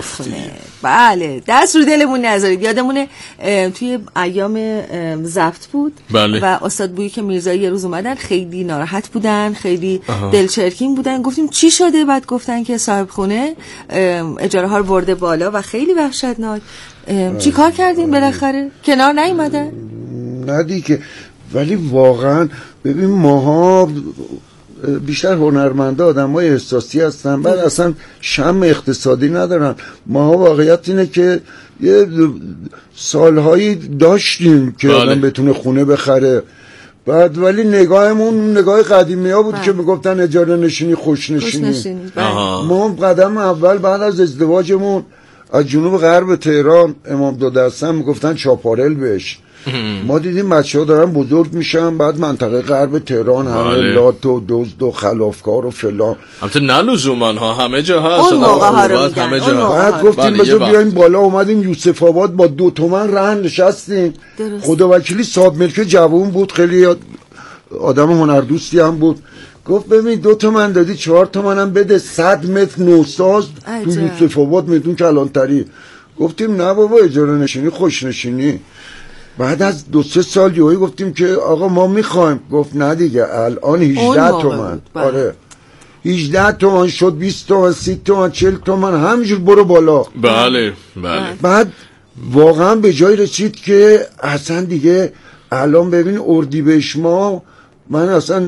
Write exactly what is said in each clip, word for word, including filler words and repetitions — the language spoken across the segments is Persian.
خونه. بله دست رو دلمون نذارید. یادمونه توی ایام ضبط بود بله. و استاد بویی که میرزایی یه روز اومدن خیلی ناراحت بودن، خیلی دلچرکین بودن. گفتیم چی شده؟ بعد گفتن که صاحب خونه اجاره ها رو برده بالا و خیلی وحشتناک. چی کار کردین بالاخره؟ کنار نیومدن؟ نه دیگه. ولی واقعا ببین ماها بیشتر هنرمنده آدم های احساسی هستن، بعد اصلا شم اقتصادی ندارن. ماها واقعیت اینه که یه سالهایی داشتیم که آدم بتونه خونه بخره، بعد ولی نگاهمون نگاه قدیمی ها بود که میگفتن اجاره نشینی خوش نشینی. ما قدم اول بعد از ازدواجمون از جنوب غرب تهران امام دو دستم میگفتن چاپارل بهش. ما دیدیم بچه ها دارن بزرگ میشن، بعد منطقه غرب تهران همه لات و دزد و خلافکار و فلان. البته نه لزوما ها، همه جا هست. اون موقع ها رو میگن. همه جا. بعد گفتیم بذار بیایم بالا، اومدیم یوسف آباد با دو تومن رهن نشستیم. خدا وکیلی صاحب ملک جوون بود، خیلی آدم هنردوستی هم بود. گفت ببین دو تومن دادی چهار تومن هم بده، صد متر نوساز تو یوسف آباد میدون کلانتری. گفتیم نه بابا اجاره نشینی خوش نشینی. بعد از دو سه سال یهویی گفتیم که آقا ما میخوایم. گفت نه دیگه الان هجده تومن. آره هجده تومن شد، بیست تومن، سی تومن، چهل تومن، همینجور برو بالا. بله بله. بعد واقعا به جای رسید که اصلا دیگه الان ببین اردیبهشت ما، من اصلا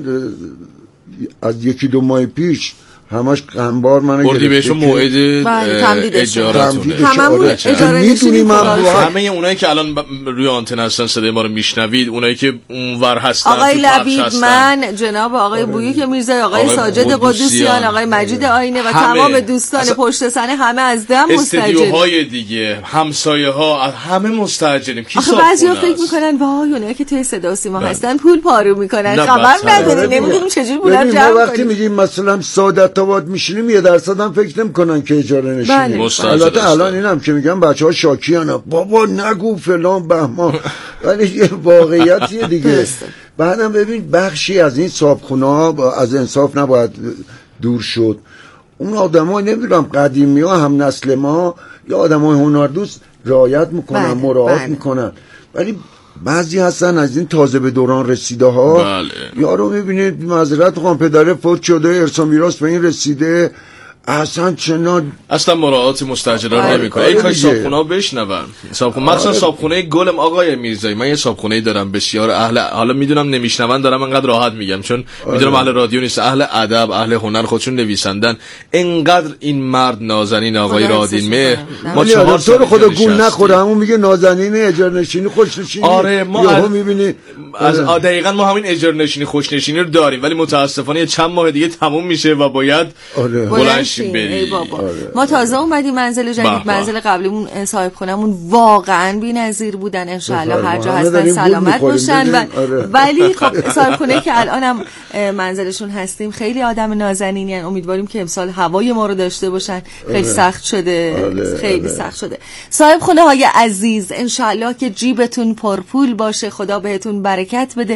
از یکی دو ماه پیش همش قنبار منو گرفته. اردیبهشت موعد اجارتونه. همه میدونیم همه اونایی که الان روی آنتن هستن صدای ما رو میشنوید، اونایی که اونور هستن، آقای لبید، من جناب آقای بویی که میرزای، آقای ساجد قدوسیان، آقای مجید آینه و تمام دوستان پشت صحنه همه از دم مستعجلیم. استدیوهای دیگه، همسایه ها، همه مستعجلیم. کی آخه بعضیا فکر میکنن وای اونایی که توی صدا و سیما هستن پول پارو میکنن، خبر نداره، نمیدونیم چجوری پولا جمع کنیم. وقتی میگیم مثلا سعادت آباد میشینیم یه درصد هم فکر نمی‌کنن که اجاره نشینی. البته الان اینم که میگم بچه‌ها شاکیان، بابا نگو فلان بهمان، ولی یه واقعیتیه دیگه. بعدم ببین بخشی از این صاحبخونه‌ها از انصاف نباید دور شد. اون آدم‌ها نمیدونم قدیمی‌ها هم نسل ما یا آدم‌های هنردوست رعایت میکنن، مراعات میکنن، ولی بعضی هستن از این تازه به دوران رسیده ها. بله. یارو میبینید معذرت میخوام پدره فوت شده، ارث و میراث به این رسیده، اصلا چنان اصلا مراعات مستاجران نمیکنه. ای کاش صابخونه‌ها بشنون. صابخونه مثلا صابخونه گلم آقای میرزایی، من یه صابخونه دارم بسیار اهل، حالا میدونم نمیشنون دارم انقدر راحت میگم چون میدونم اهل رادیو نیست، اهل ادب، اهل هنر، خودشون نویسندن. انقدر این مرد نازنین آقای رادین مهر، ما چهار سال خدا گول نخوره همون میگه نازنین اجاره نشینی خوش نشینی. آره ما از... میبینی از دقیقاً ما همین اجاره نشینی خوش نشینی رو داریم، ولی متاسفانه چند ماه دیگه تموم میشه و باید آره. ای بابا. آره. ما تازه اومدیم منزل جدید، منزل قبلیمون صاحب خونمون واقعا بی‌نظیر بودن، ان هر جا هستن سلامت باشن و... آره. ولی خب صاحب خونه که الانم منزلشون هستیم خیلی آدم نازنینی ان. امیدواریم که امسال هوای ما رو داشته باشن. خیلی آره. سخت شده. آره. خیلی آره. سخت شده. صاحب خونه های عزیز، ان که جیبتون پرپول باشه، خدا بهتون برکت بده.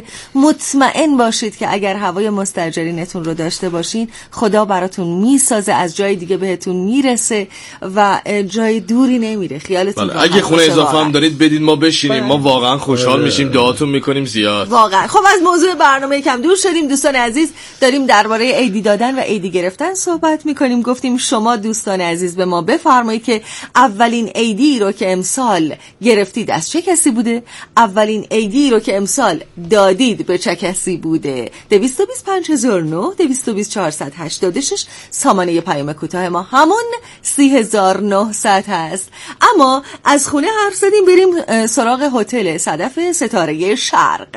مطمئن باشید که اگر هوای مستاجرینتون رو داشته باشین خدا براتون میسازه، از جای دیگه بهتون میرسه و جای دوری نمیره. خیالتون راحت. اگه خونه اضافه هم دارید بدید ما بشینیم، ما واقعا خوشحال میشیم، دعاتون میکنیم زیاد. واقعا. خب از موضوع برنامه کم دور شدیم دوستان عزیز، داریم درباره عیدی دادن و عیدی گرفتن صحبت میکنیم. گفتیم شما دوستان عزیز به ما بفرمایید که اولین عیدی رو که امسال گرفتید از چه کسی بوده؟ اولین عیدی رو که امسال دادید به چه کسی بوده؟ دویست و بیست پنج هزار و نه، دویست و بیست چهارصد و هشتاد و شش سامانه پیام کوتاه ما همون سی هزار و نهصد هست. اما از خونه حرف زدیم، بریم سراغ هتل صدف ستاره شرق.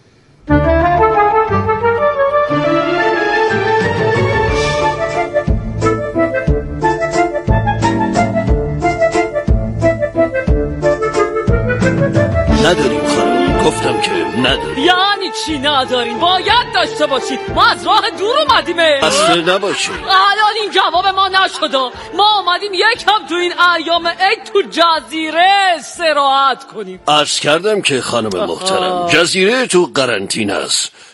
نداریم خانم، گفتم که نداریم. یعنی چی نداریم؟ باید داشته باشید، ما از راه دور اومدیمه. اصل نباشید. الان این جواب ما نشده. ما اومدیم یکم تو این ایام عید تو جزیره استراحت کنیم. عرض کردم که خانم محترم جزیره تو قرنطینه است،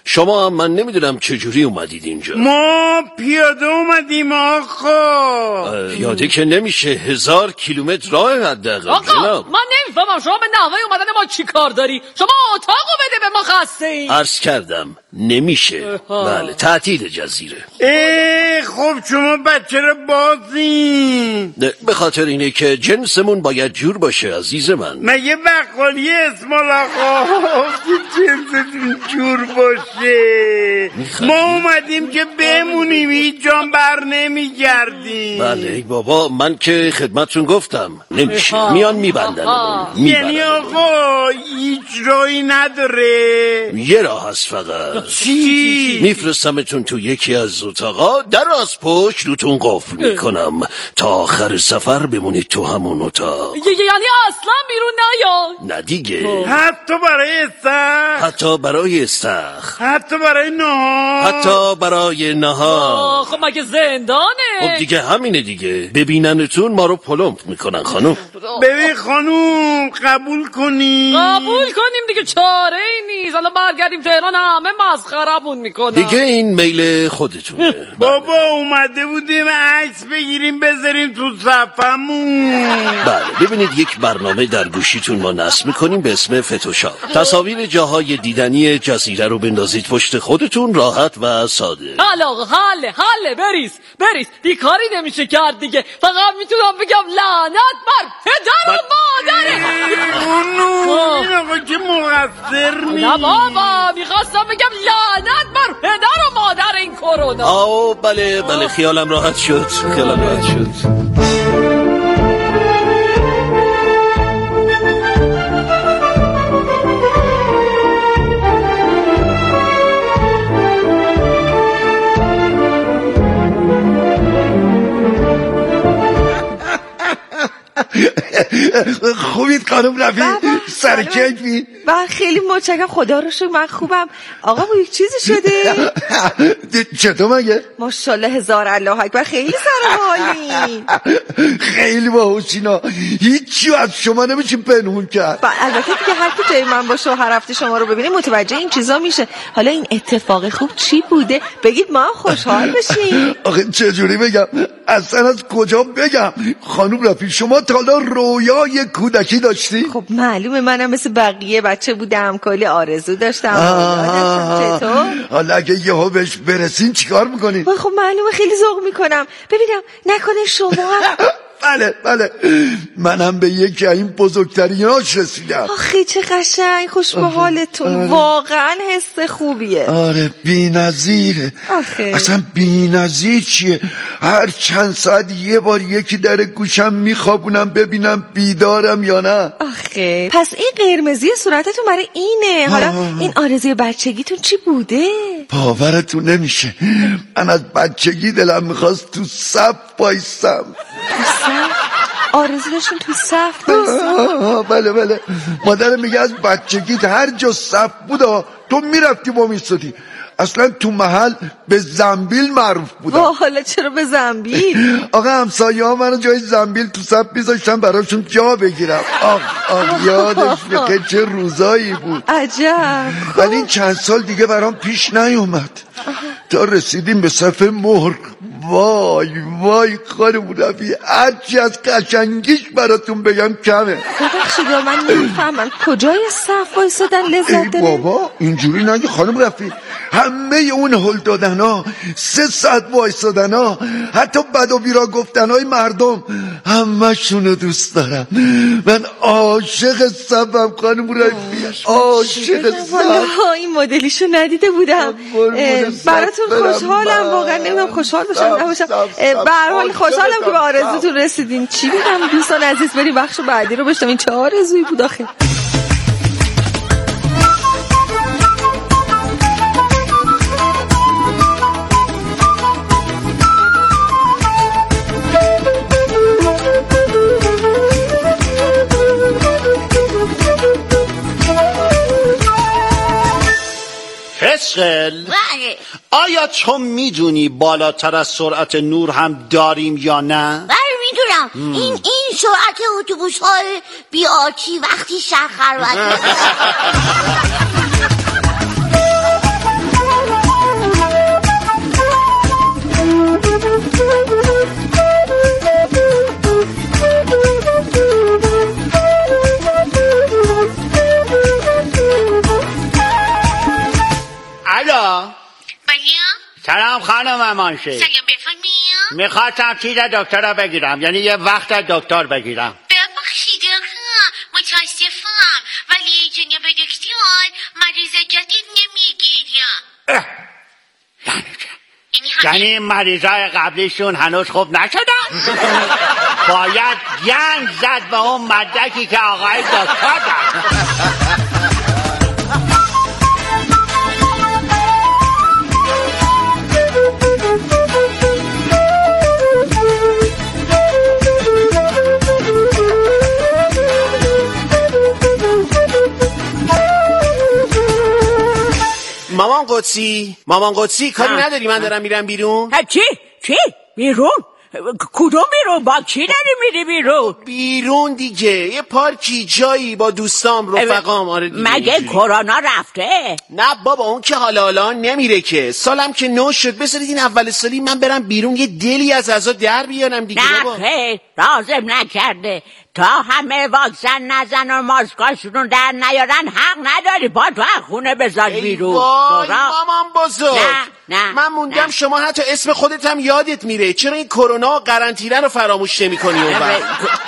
شما هم من نمیدونم چجوری اومدید اینجا. ما پیاده اومدیم آقا. پیاده که نمیشه، هزار کیلومتر راه حداقل. آقا جناب من نمیفهمم شما به نحوه اومدن ما چی کار داری؟ شما اتاقو بده به ما، خسته ای. عرض کردم نمیشه. بله تعطیل جزیره. ای خب شما بچه رو بازین. به خاطر اینه که جنسمون باید جور باشه عزیز من. مگه بقالی اسمال آقا جنستون جور باشه؟ ما اومدیم که بمونیم، هیچ جان بر نمیگردیم. بله ای بابا من که خدمتتون گفتم نمیشه، میان میبندن. یعنی آقا هیچ راهی نداره؟ یه راه هست فقط. چی؟ میفرستمتون تو یکی از اتاقا، در از پشت روتون قفل میکنم تا آخر سفر بمونید تو همون اتاق. یعنی اصلا بیرون نیا؟ نه دیگه. حتی برای استخ؟ حتی برای استخ؟ حتی برای نهار؟ حتی برای نهار. خب مگه زندانه؟ خب دیگه همینه دیگه، ببیننتون ما رو پلمپ میکنن خانم. ببین خانوم قبول کنی؟ قبول کنیم دیگه، چاره ای نیست. الان برگردیم تهران همه مسخرمون میکنن. دیگه این میل خودتونه. بابا اومده بودیم عکس بگیریم بذاریم تو صفمون. بله ببینید یک برنامه در گوشیتون ما نصب میکنیم به اسم فتوشاپ. تصاویر جاهای دیدنی جزیره رو بندازید پشت خودتون، راحت و ساده. حالا آقا حله حله بریز بریز دیگه کاری نمیشه کرد دیگه. فقط میتونم بگم لعنت بر پدر و مادره. اونو این آقا که مقصر نیست. نه بابا میخواستم بگم لعنت بر پدر و مادر این کرونا. آو بله بله خیالم راحت شد، خیالم راحت شد. خوبید خانم رفی؟ سرکیف بید؟ من خیلی متشکرم، خدا رو شکر من خوبم. آقا با یک چیزی شده؟ چطور مگه؟ ماشاءالله هزار الله اکبر، خیلی سر حالی. خیلی باهوشینا، هیچی از شما نمیشیم پنهون کرد. البته دیگه هر کی جای من باشه و هر هفته شما رو ببینه متوجه این چیزا میشه. حالا این اتفاق خوب چی بوده؟ بگید ما خوشحال بشیم. آخه چجوری بگم؟ اصلا از کجا بگم؟ خانم رفی شما تا حالا رویای کودکی داشتی؟ خب معلومه منم مثل بقیه بچه بودم، کلی آرزو داشتم. چطور؟ حالا اگه یهو بهش برسین چیکار میکنین؟ خب معلومه خیلی ذوق میکنم. ببینم نکنه شما بله بله منم به یکی این بزرگتریناش رسیدم. آخه چه قشنگ، خوش به حالتون. واقعا حس خوبیه. آره بی نظیره. اصلا بی نظیر چیه؟ هر چند ساعت یه بار یکی در گوشم میخوابونم ببینم بیدارم یا نه. آخه پس این قرمزی صورتتون برای اینه. حالا آه. این آرزوی بچگیتون چی بوده؟ باورتون نمیشه، من از بچگی دلم میخواست تو صف بایستم. تو صف؟ آرزو داشتون تو صف بایستم؟ بله بله مادرم میگه از بچگیت هر جا صف بودا تو میرفتی با میستادی. اصلا تو محل به زنبیل معروف بودم. حالا چرا به زنبیل؟ آقا همسایه ها منو جای زنبیل تو صف میذاشتن براشون جا بگیرم. آخ آخ یادش بخیر چه روزایی بود. عجب. ولی چند سال دیگه برام پیش نیومد تا رسیدیم به صف مهر. وای وای خانم رفی هرچی از قشنگیش براتون بگم کمه. ببخشید من نمیفهمم کجای صف وایسادن لذت داره؟ ای بابا اینجوری نگه خانم رفی، همه اون هل دادن ها، سه ساعت وایسادن ها، حتی بد و بیرا گفتن های مردم همه شونو دوست دارم. من عاشق صفم خانم رفی، عاشق صف. والا این مدلیشو ندیده بودم. براتون خوشحالم، واقعا نمیدونم خوشحال باشم نباشم. به هر حال خوشحالم که به آرزوتون رسیدین. چی بگم دوستان عزیز، بریم بخش بعدی رو بشنویم. این چه آرزویی بود آخه. فسقل آیا تو میدونی بالاتر از سرعت نور هم داریم یا نه؟ بله میدونم. این این سرعت اتوبوس های بی آتی وقتی شهر خلوت زمانشی. سلام بفرمایید. میخواستم چیز دکتر را بگیرم، یعنی یه وقت دکتر بگیرم. ببخشید آقا، متاسفم ولی جناب دکتر مریض جدید نمیگیرم. یعنی مریضای قبلیشون هنوز خوب نشدن؟ باید گند زد به اون مدرکی که آقای دکتر داد. مامان قدسی مامان قدسی کاری نداری من دارم میرم بیرون؟ چی؟ چی؟ بیرون؟ کدوم بیرون؟ با کی داری میری بیرون؟ بیرون دیگه، یه پارکی جایی با دوستام رفقام. آره دیگه. مگه کرونا رفته؟ نه بابا، اون که حالا حالا نمیره که، سالم که نو شد، بذارید این اول سالی من برم بیرون یه دلی از عزا در بیارم دیگه. نه بابا خیر، لازم نکرده. تا همه واکسن نزن و ماسکاشونو در نیارن حق نداری با تو خونه بذار بیرون. وای مامان بزرگ، نه نه من موندم نه. شما حتی اسم خودت هم یادت میره، چرا این کرونا و قرنطینه رو فراموش نمی‌کنی اون وقت؟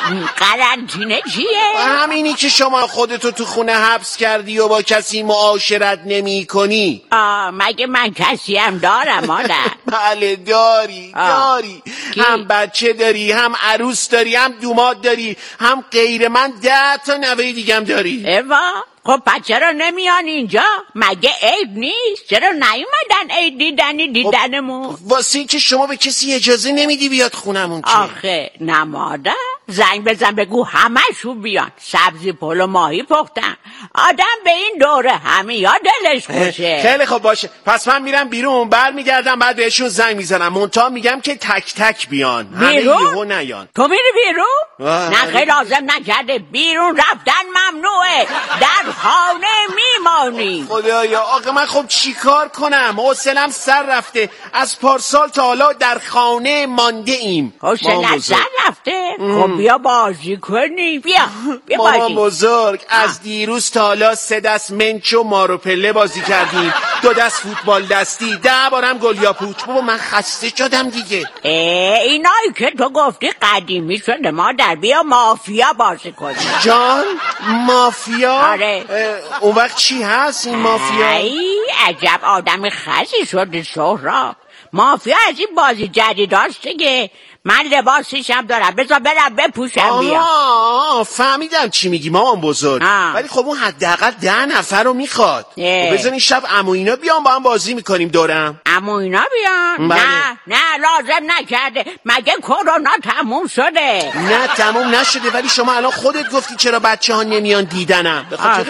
قرنطینه چیه؟ همینی که شما خودتو تو خونه حبس کردی و با کسی معاشرت نمی‌کنی. آه مگه من کسی هم دارم مادر؟ بله داری داری کی؟ هم بچه داری، هم عروس داری، هم دوماد داری، هم غیر من ده تا نوه دیگم داری. ایوا خب پس چرا نمیان اینجا؟ مگه عید نیست؟ چرا نیومدن عید دیدنی دیدنمون؟ واسه این که شما به کسی اجازه نمیدی بیاد خونمون که. آخه نماده زنگ بزن بگو همشون بیان، سبزی پلو ماهی پختم. آدم به این دوره همه دلش خوشه. خیلی خب باشه، پس من میرم بیرون، برمیگردم بعد بهشون زنگ میزنم، منتها میگم که تک تک بیان، همه یهو نیان. تو میری بیرون؟ نه خیلی لازم نکرده، بیرون رفتن ممنوعه، در خانه میمانی. خدایا آقا من خب چی کار کنم؟ حوصله‌ام سر رفته، از پارسال تا حالا در خانه مانده ایم. حوصله‌ات سر رفته؟ خب بیا بازی کنی، بیا بیا مامان بازی. بزرگ از دیروز تا حالا سه دست منچ و مارو پله بازی کردیم، دو دست فوتبال دستی، ده بارم گل یا پوچ. بابا من خسته شدم دیگه. اینایی که تو گفتی قدیمی شده مادر، بیا مافیا بازی کنی. جان مافیا؟ آره. اون وقت چی هست این مافیا؟ ای عجب آدم خزی شده سهراب. مافیا از این بازی جدید هاست دیگه. من لباسیشم دارم، بذار برم بپوشم بیام. آه فهمیدم چی میگی مامان بزرگ، ولی خب اون حداقل ده نفر رو میخواد. بذار این شب عمو اینا بیان با هم بازی میکنیم دورم. عمو اینا بیان؟ بله. نه نه لازم نکرده، مگه کرونا تموم شده؟ نه تموم نشده، ولی شما الان خودت گفتی چرا بچه ها نمیان دیدنم.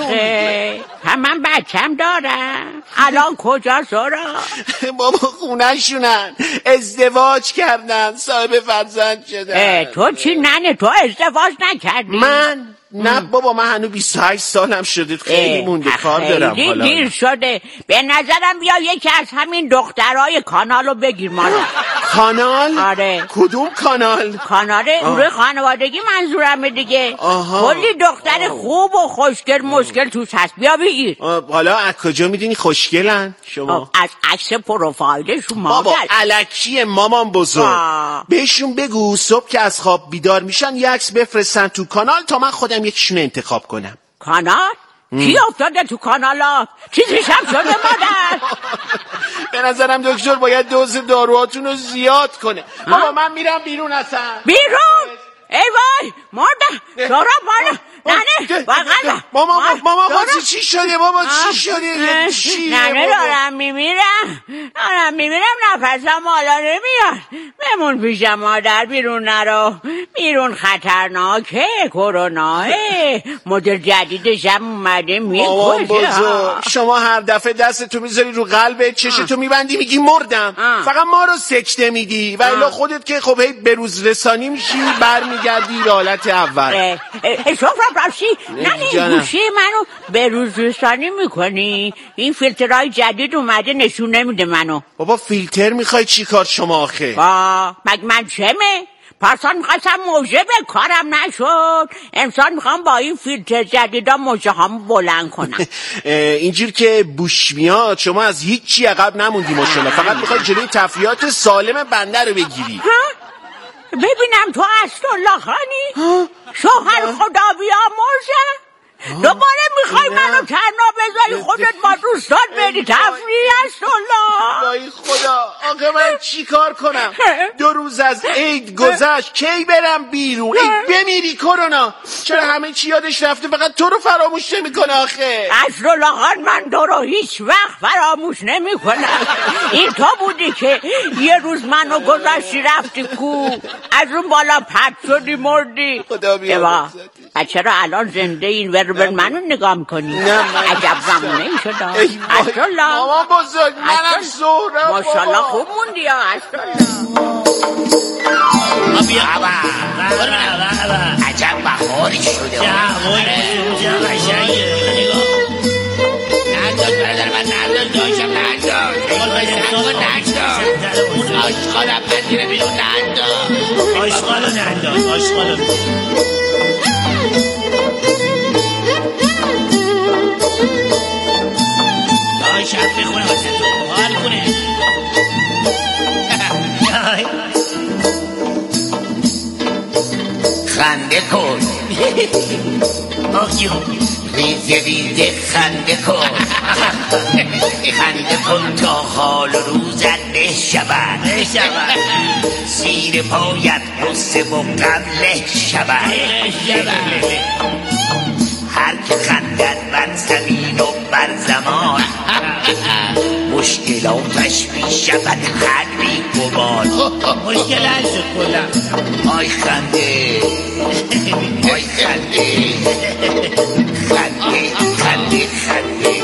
آخه هم من بچم دارم. الان کجا سورا؟ بابا خونهشونن، ازدواج کردن، صاحب فرزند شدن. تو چی ننه تو ازدواج نکردی؟ من؟ نه بابا من هنو بیست و هشت سالم شده، خیلی مونده کار دارم. خیلی دیر شده. به نظرم بیا یکی از همین دخترای کانالو بگیر مالا. کانال؟ آره. کدوم کانال؟ کانال امور خانوادگی منظورمه دیگه. آها. کلی دختر آه. خوب و خوشگل مشکل توش هست، بیا بگیر. حالا از کجا میدونی خوشگلن شما؟ از عکس پروفایلشون مادر. بابا الکی مامان بزرگ آه. بهشون بگو صبح که از خواب بیدار میشن یه عکس بفرستن تو کانال تا من خودم یکیشون انتخاب کنم. کانال؟ کی افتاده تو کانالات؟ چیزیش هم شده مادر؟ به نظرم دکتر باید دوز داروهاتون رو زیاد کنه. بابا من میرم بیرون اصلا. بیرون؟ ای وای مادر دارم مادر ننه بقیده ماما ماما خوزی چی شده بابا چی شده چیه ننه دارم میمیرم دارم میمیرم نفسم حالا نمیاد بمون پیشم مادر بیرون نرو بیرون خطرناکه کروناه مدل جدیدش هم اومده میکشه. شما هر دفعه دستتو میذاری رو قلبت چشتو میبندی میگی مردم آه. فقط ما رو سکته میدی و الا خودت که خب هی بروز رسانی میشی برمیگردی به حالت اول. شفرم رفشی نه گوشی منو بروز رسانی میکنی. این فیلترهای جدید اومده نشون نمیده منو. بابا فیلتر میخوای چی کار شما آخه؟ با مگ من چمه؟ پارسال میخواستم موزه به کارم نشد، امسال میخوام با این فیلتر جدیدا موزه هم بلند کنم. اینجور که بوش میاد شما از هیچ چی عقب نموندی ماشاءالله، فقط میخوای جلوی تفریحات سالم بنده رو بگیری. ببینم تو اسدالله خانی شوهر خدا بیامرزه، دوباره میخوای منو تنها بذاری خودت با دوستان بری تفریح اسدالله؟ وای خدا، آقا من چی کار کنم؟ دو روز از عید گذشت، کی برم بیرون؟ عید بمیری کرونا، چرا همه چی یادش رفته فقط تو رو فراموش نمیکنه آخه؟ اسدالله خان من تو رو هیچ وقت فراموش نمیکنم. این تو بودی که یه روز منو گذاشتی رفتی کو، از اون بالا پد شدی مردی. خدا بیامرزت. چرا الان زنده این وربر منو نگاه میکنی؟ نه من عجب زمونه ای شده اسدالله. مامان بزرگ منم زهرم ماشاءالله خوب موندی یا اسدالله. بیا عجب بخاری شده. ننداز برادر من، ننداز داشتم، ننداز ننداز آشقالم بندیره بیرون، ننداز آشقالو ننداز آشقالو. شب بخونه واسه تو حال کنه. خنده کن آخیو ریزه ریزه خنده کن. خنده کن تا حال و روزت به شود، زیر پایت غصه و قبله شود. هر که خندد بر زمین و بر زمان، مشکلاتش می شود حل بی گمان. مشکل حل شد کلا. آی خنده آی خنده خنده خنده خنده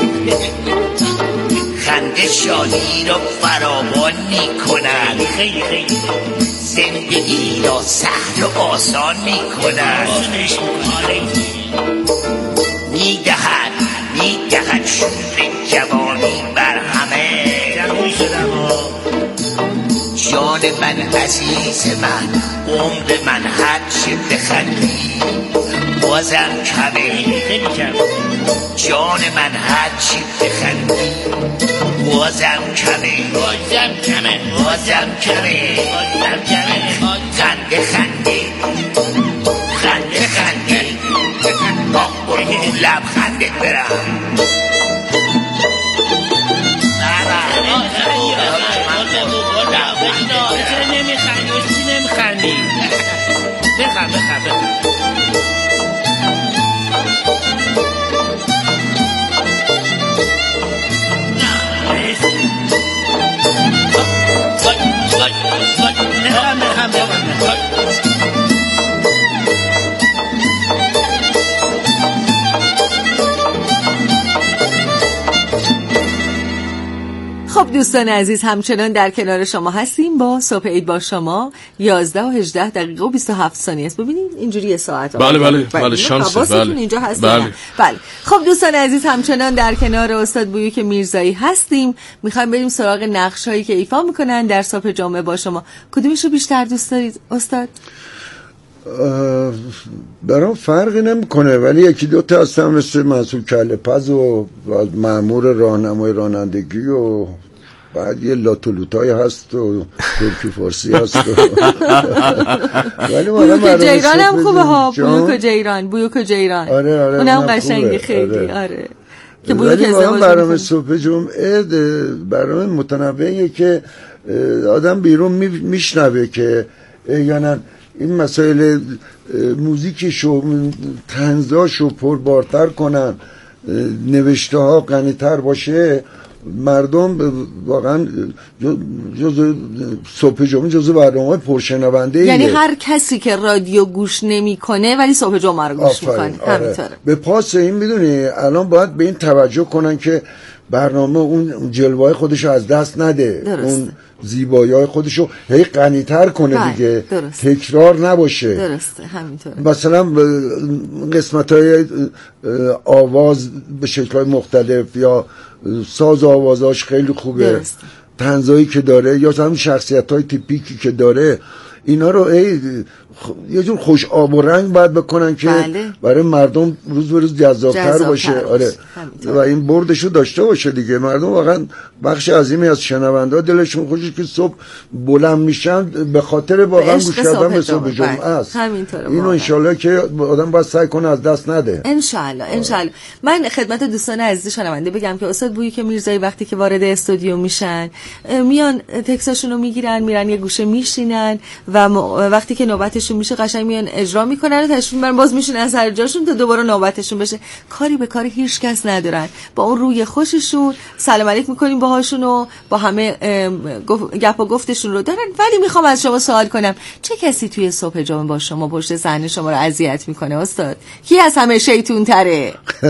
خنده شادی را فراوان می کند، خیلی خیلی زندگی را سهل و آسان می کند. می دهد می دهد شور جوانی بر همه. جان من عزیز من، عمر من هر چه بخندی بازم کمه. جان من هر چه بخندی بازم کمه، بازم کمه، بازم کمه، بازم کمه. خنده خنده خنده خنده با قربون لب خنده برم. چرا نمیخندی؟ چی نمیخندی؟ بخند بخند بخند. بخند بخند بخند. خب دوستان عزیز، همچنان در کنار شما هستیم با صبح عید با شما. یازده و هجده دقیقه و بیست و هفت ثانیه است. ببینید اینجوری یه ساعت. بله بله بله شانس بله اینجا هست. بله. بله خب دوستان عزیز، همچنان در کنار استاد بویک میرزایی هستیم. میخوایم بریم سراغ نقش‌هایی که ایفا میکنن در صبح جمعه با شما. کدومش رو بیشتر دوست دارید استاد؟ برام فرقی نمیکنه، ولی یکی دو تا هستم مثل مسئول کله پز و مأمور راهنمای رانندگی و بعد یه لاتولوتای هست و ترکی فارسی هست و ولی بویوک جیران هم خوبه ها. بویوک جیران بویوک جیران آره آره اونم قشنگه خیلی. آره, آره. که ولی برام برام صبح جمعه برام متنوعیه که آدم بیرون میشنوه که یعنی این مسائل موزیکشو طنزاشو پربارتر کنن، نوشته ها غنی‌تر باشه، مردم واقعا جزو صبح جمعه جزو برنامه پرشنونده ایه. یعنی هر کسی که رادیو گوش نمیکنه ولی صبح جمعه رو گوش میکنه. همینطوره. به پاس این میدونی الان باید به این توجه کنن که برنامه اون جلوه‌های خودشو از دست نده. درسته. اون زیبایی‌های خودشو هی غنی‌تر کنه. بله. دیگه درسته. تکرار نباشه. درسته همینطوره. مثلا قسمت‌های آواز به شکل‌های مختلف یا ساز آوازاش خیلی خوبه. درسته. طنزایی که داره یا همین شخصیت‌های تیپیکی که داره اینا رو ای یه جور خوش آب و رنگ باید بکنن که بله. برای مردم روز به روز جذاب‌تر باشه. آره و این بردشو داشته باشه دیگه. مردم واقعا بخش عظیمی از شنونده دلشون خوشه که صبح بلند میشن به خاطر واقعا گوش کردن به صبح جمعه است. اینو انشالله که آدم باید سعی کنه از دست نده. انشالله انشالله. من خدمت دوستان عزیز شنونده بگم که استاد بویک میرزایی وقتی که وارد استودیو میشن میان تکساشون رو میگیرن میرن یه گوشه میشینن و وقتی که نوبتشون میشه قشنگ میان اجرا میکنن و تشریف میبرن باز میشن از هر جاشون تا دوباره نوبتشون بشه. کاری به کار هیچ کس ندارن. با اون روی خوششون سلام علیک میکنیم باهاشون و با همه گپ و گفتشون رو دارن. ولی میخوام از شما سوال کنم چه کسی توی صبح جمعه با شما پشت صحنه شما رو اذیت میکنه استاد؟ کی از همه شیطون تره؟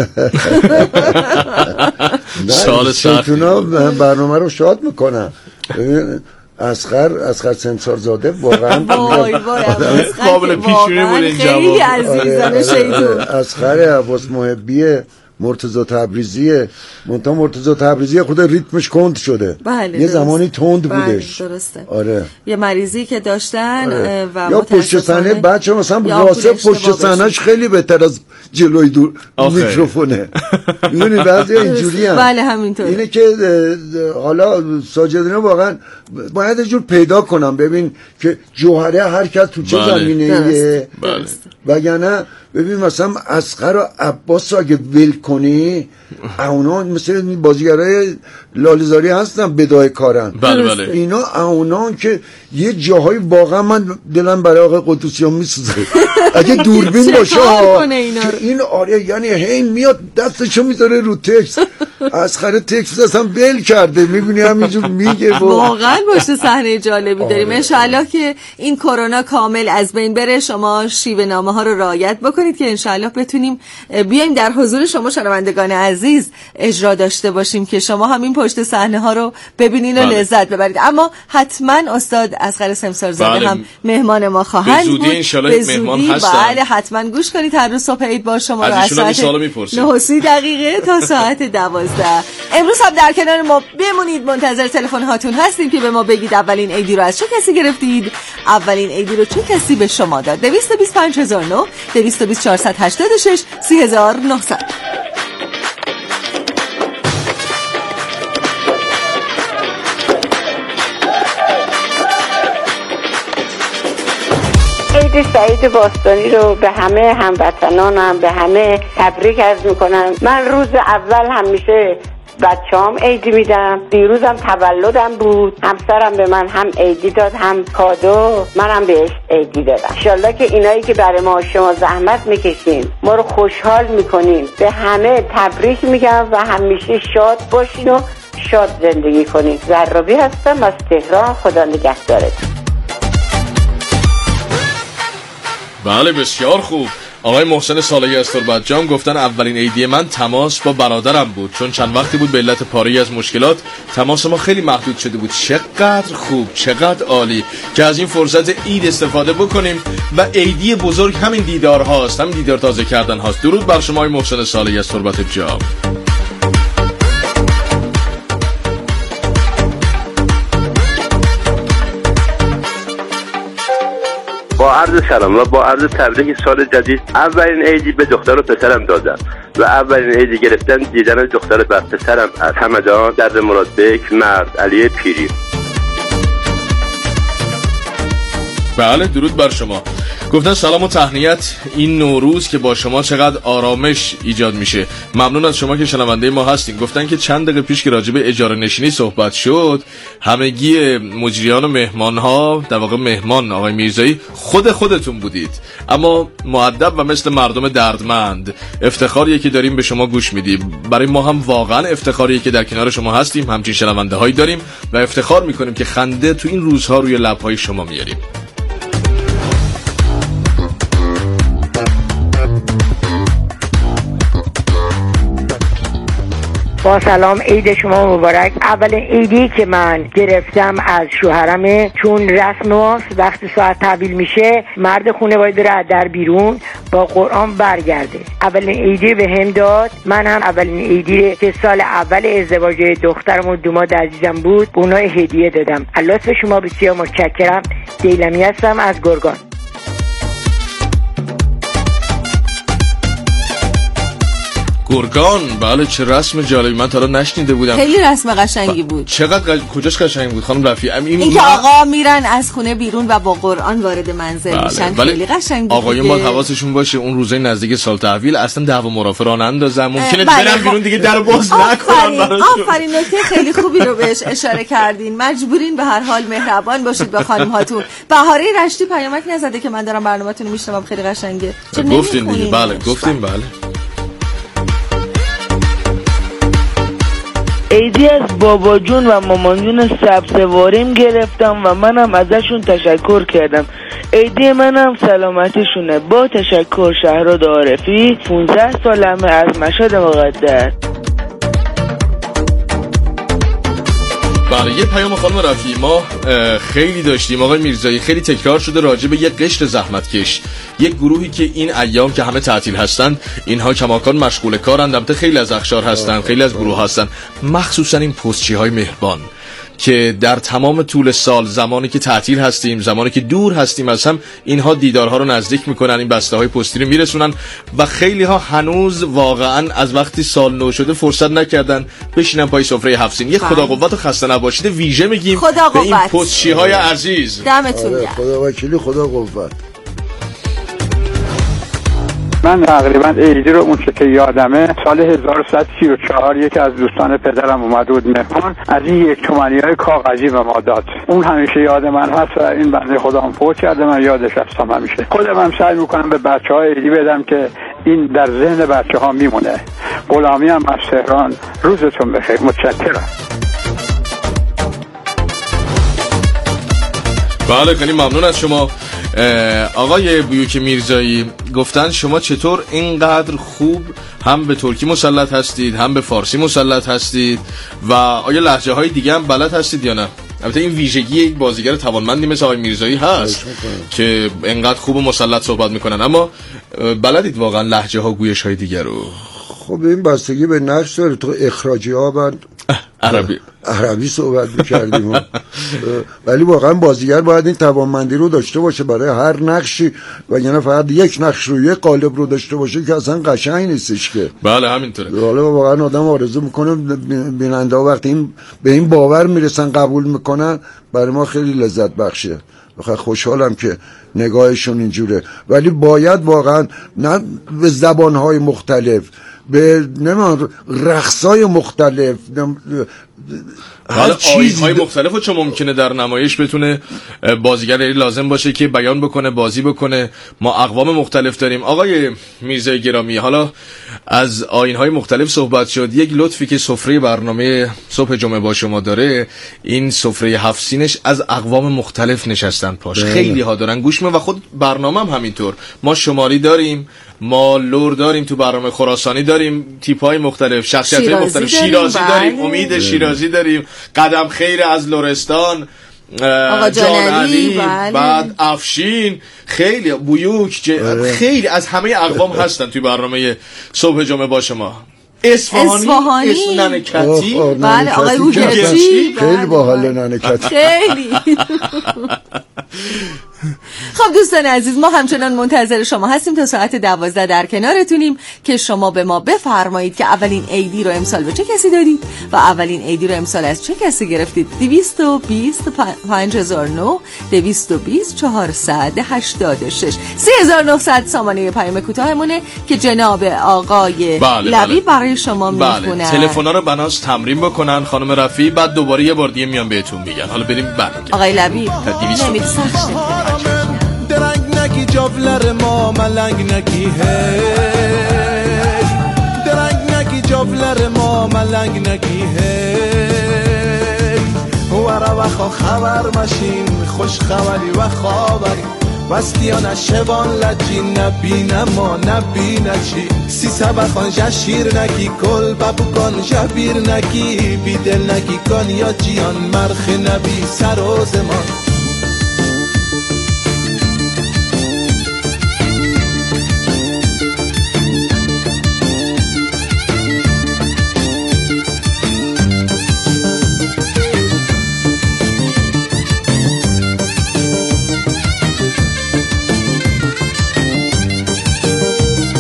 نه شیطونا برنامه رو شاد میکنن. اسخر اسخر سمسار زاده واقعا وای وای قابل پیشونی بود این جواب. خیلی عزیزم شیطون. اسخر عباس محبی مرتضی تبریزیه. منتها مرتضی تبریزی خود ریتمش کند شده. بله یه زمانی تند بودش. بله درسته. آره. یه مریضی که داشتن آره. و یا پشت صحنه بچه مثلا راسه پشت صحنهش خیلی بهتر از جلوی دور میکروفونه. میدونی بعضی اینجوری هم. بله همینطور. اینه که حالا ساجدینا واقعا باید یه جور پیدا کنم ببین که جوهره هر کس تو چه بله. زمینه‌ایه. بله. وگرنه ببین مثلا اصغر و عباس اگه ول کنی اونا مثل بازیگرای لاله‌زاری هستن بدای کارن. بله بله. اینا اونا که یه جاهای واقعا من دلم برای آقای قدوسیان میسوزه. اگه دوربین باشه این آره یعنی هی میاد دستشو میذاره رو تکست. اصغر تکست اصلا ول کرده میبینی همینجور میگه. واقعا پشت صحنه جالبی داریم. ان شاءالله که این کرونا کامل از بین بره. شما شیوه نامه ها رو رعایت بکنید که ان شاءالله بتونیم بیایم در حضور شما شنوندگان عزیز اجرا داشته باشیم که شما همین پشت صحنه ها رو ببینین و بله. لذت ببرید. اما حتما استاد اصغر سمسار زاده بله. هم مهمان ما خواهند بود. به زودی ان شاءالله مهمان هستن. بله حتما گوش کنید. هر روز صبح عید با شما رو از ساعت نه و سی دقیقه تا ساعت دوازده. امروز هم در کنار ما بمونید. منتظر تلفن هاتون هستیم که به ما بگید اولین عیدی رو از چه کسی گرفتید؟ اولین عیدی رو چه کسی به شما داد؟ دویست و بیست پنج هزار و نه، دویست و بیست چهارصد هشتاد و شش، سی هزار و نهصد. عید سعید باستانی رو به همه هموطنانم به همه تبریک عرض میکنم. من روز اول همیشه بچه‌ام عیدی میدم. دیروزم تولدم بود. همسرم به من هم عیدی داد هم کادو. منم بهش عیدی دادم. انشالله که اینایی که برای ما شما زحمت میکشین ما رو خوشحال میکنین به همه تبریک میگم و همیشه شاد باشین و شاد زندگی کنین. زرابی هستم از تهران. خدا نگهدارتون. بله بسیار خوب. آقای محسن صالحی از تربتجان گفتن اولین عیدی من تماس با برادرم بود، چون چند وقتی بود به علت پاری از مشکلات تماس ما خیلی محدود شده بود. چقدر خوب، چقدر عالی که از این فرصت عید استفاده بکنیم و عیدی بزرگ همین دیدار هاست، همین دیدار تازه کردن هاست. درود بر شما آقای محسن صالحی از تربتجان. با عرض سلام و با عرض تبریک سال جدید. اولین عیدی به دختر و پسرم دادم و اولین عیدی گرفتن دیدن دختر و پسرم از همدان در مرادبک مرد علی پیری. بله درود بر شما. گفتن سلام و تهنیت این نوروز که با شما چقدر آرامش ایجاد میشه. ممنون از شما که شنونده ما هستین. گفتن که چند دقیقه پیش که راجع به اجاره نشینی صحبت شد همگی مجریان و مهمان ها در واقع مهمان آقای میرزایی خود خودتون بودید، اما مؤدب و مثل مردم دردمند. افتخاریه که داریم به شما گوش میدیم. برای ما هم واقعا افتخاریه که در کنار شما هستیم، همچین شنونده هایی داریم و افتخار میکنیم که خنده تو این روزها روی لب‌های شما میاریم. با سلام، عید شما مبارک. اول عیدی که من گرفتم از شوهرمه، چون رسم ماست وقتی ساعت تحویل میشه مرد خونه باید بره در بیرون، با قرآن برگرده. اولین ایدی به هم داد، من هم اولین ایدی که سال اول ازدواج دخترم و دوماد عزیزم بود اونها هدیه دادم. الله به شما بسیار متشکرم. دیلمی هستم از گرگان. گرگان، بله چه رسم جالبی، من تا الان نشنیده بودم. خیلی رسم قشنگی بود. چقدر کجاش قشنگ بود خانم رفیع؟ این, این که آقا میرن از خونه بیرون و با قرآن وارد منزل بله. میشن خیلی قشنگ بود. آقایون باید حواسشون باشه اون روزای نزدیک سال تحویل اصلا دعوا مرافعه راه نندازن، ممکنه بله. برن بیرون دیگه در باز نکنن براشون. آفرین، نکته خیلی خوبی رو بهش اشاره کردین. مجبورین به هر حال مهربان باشید با خانم هاتون. بهاره رشتی پیامک نزده که من دارم برنامه‌تون رو میشنوم، خیلی قشنگه. گفتین دیگه بله گفتیم بله. ایدی از بابا جون و مامان جون سبزواریم گرفتم و منم ازشون تشکر کردم. ایدی منم سلامتیشونه. با تشکر شهراد عارفی، پانزده سالمه از مشهد مقدس. بله یه پیام خانم رفیعی ما خیلی داشتیم آقای میرزایی، خیلی تکرار شده راجع به یه قشر زحمتکش، یک گروهی که این ایام که همه تعطیل هستند اینها کماکان مشغول کارند، البته خیلی از اقشار هستن، خیلی از گروه هستن، مخصوصا این پستچی های مهربان که در تمام طول سال زمانی که تعطیل هستیم، زمانی که دور هستیم از هم، اینها دیدارها رو نزدیک میکنن، این بسته های پستی رو میرسونن و خیلی ها هنوز واقعا از وقتی سال نو شده فرصت نکردن بشینن پای سفره هفت سین. یک خدا قوت و خسته نباشید ویژه میگیم به این پستچی های عزیز. دمتون گرم. خدا وکیلی، خدا قوت. من تقریبا ایدی رو اون چه که یادمه سال هزار و سیصد و سی و چهار یکی از دوستان پدرم اومد بود مهمان، از این یک تومانی های کاغذی به ما داد. اون همیشه یاد من هست و این بنده خدا هم فوت کرده، من یادش هستم همیشه. خودم هم سعی میکنم به بچه های ایدی بدم که این در ذهن بچه ها میمونه. غلامی هم از تهران، روزتون بخیر. متشکرم. بله خیلی ممنون از شما آقای بیوک میرزایی. گفتن شما چطور اینقدر خوب هم به ترکی مسلط هستید هم به فارسی مسلط هستید و آیا لهجه های دیگه هم بلد هستید یا نه؟ البته این ویژگی یک بازیگر توانمندی مثل آقای میرزایی هست که اینقدر خوب و مسلط صحبت میکنن، اما بلدید واقعا لهجه ها گویش های دیگر رو؟ خب این بستگی به نقش داره. تو اخراجی ها بند عربی عربی صحبت می‌کردیم ولی واقعا بازیگر باید این توانمندی رو داشته باشه برای هر نقشی و یعنی فقط یک نقش رو یک قالب رو داشته باشه که اصلا قشنگ نیستش که. بله همینطوره. حالا واقعا آدم آرزو میکنه بیننده ها وقتی این به این باور میرسن قبول میکنن، برای ما خیلی لذت بخشه. بخاطر خوشحالم که نگاهشون اینجوره، ولی باید واقعا نه به زبان‌های مختلف، به نمیدونم رقصای مختلف، هر چیزهای مختلفو چون ممکنه در نمایش بتونه بازیگر لازم باشه که بیان بکنه، بازی بکنه. ما اقوام مختلف داریم. آقای میرزای گرامی، حالا از آیین‌های مختلف صحبت شد. یک لطفی که سفره برنامه صبح جمعه با شما داره، این سفره هفت سینش از اقوام مختلف نشستن پاش. خیلی ها دارن گوش میدن و خود برنامه هم همینطور. ما شمالی داریم، ما لور داریم، تو برنامه خراسانی داریم، تیپ‌های مختلف، شخصیت‌های مختلف، شیرازی داریم، امید شیرازی داریم، قدم خیر از لرستان، آقا جان علی، بعد افشین، خیلی بیوک، خیلی از همه اقوام هستن توی برنامه صبح جمعه با شما. اصفهانی، اسم ننکتی، بله آقای هوگرچی، خیلی باحال ننکتی، خیلی. خب دوستان عزیز، ما همچنان منتظر شما هستیم تا ساعت دوازده در کنارتونیم که شما به ما بفرمایید که اولین عیدی رو امسال به چه کسی دادید و اولین عیدی رو امسال از چه کسی گرفتید. دویست و بیست پنج هزار و نه دویست و بیست چهارصد هشتاد و شش سه هزار و نهصد سامانه پیام کوتاهمونه که جناب آقای بله لبی بله. برای شما بله. میخونن. تلفن‌ها رو بناس تمرین بکنن خانم رفیعی، بعد دوباره یه بار دیگه میان بهتون میگن. حالا بریم برگردیم. آقای لبی نمید سخت درنگ نکی جابلر ما ملنگ نکی هی درنگ نکی جابلر ما ملنگ نکی هی ورا وخا خبر مشین خوش خبری و خبری وستیان شوان لجی نبینه ما نبینه چی سی سبخان جشیر نکی کل ببکن جبیر نکی بیدل نکی کن یا جیان مرخ نبی سروز ما